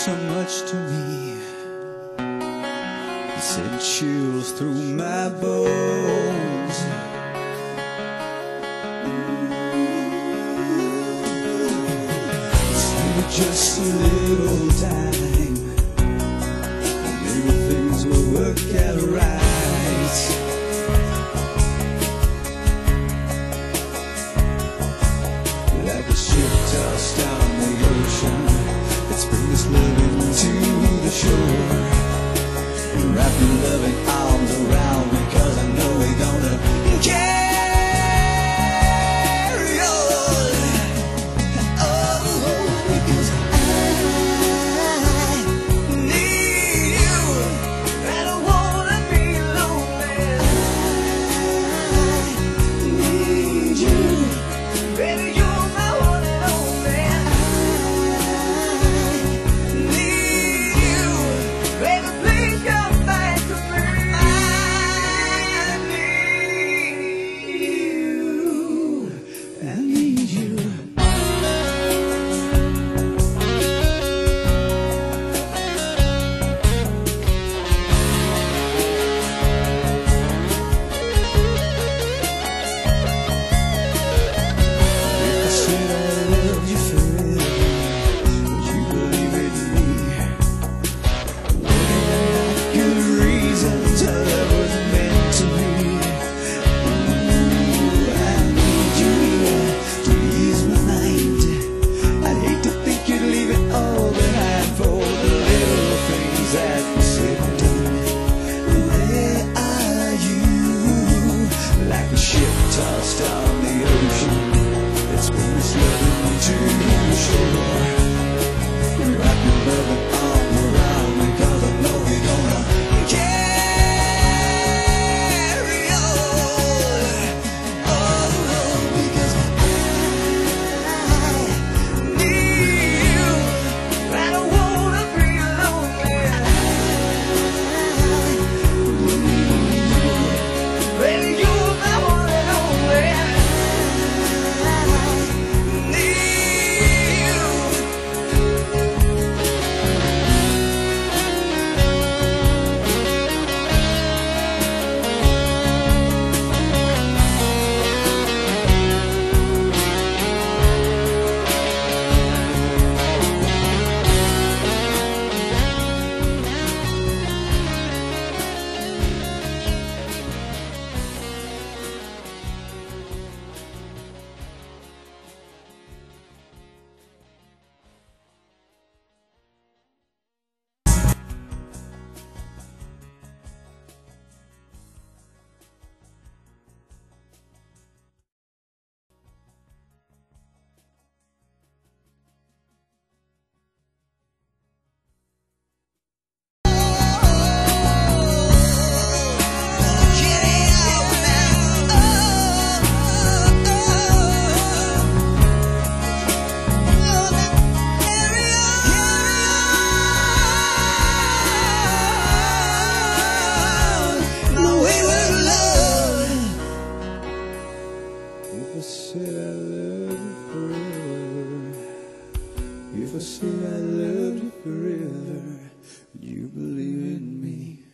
so much to me. It sent chills through my bones. Just a little time, maybe things will work out right. Like a ship tossed on the ocean, let's bring this loving to the shore. Wrap your loving arms around me, 'cause I know we're gonna carry on. Oh, because I need you. I don't wanna be lonely. I need you. Baby, you're my one and only. I need you. Baby, please come back to me. I need you. I need you. If I said I loved you forever, would you believe in me? Looking at good reasons our love was meant to be. Ooh, I need you to ease my mind. I'd hate to think you'd leave it all behind for the little things that we said and done. Where are you? Like a ship tossed on the ocean, let's bring this loving to the shore. Wrap your loving arm around me, 'cause I know we're gonna carry on. Oh, because I need you. I don't wanna be lonely. Baby, you're my one and only. I need you. If I said I loved you forever, if I said I loved you forever, would you believe in me?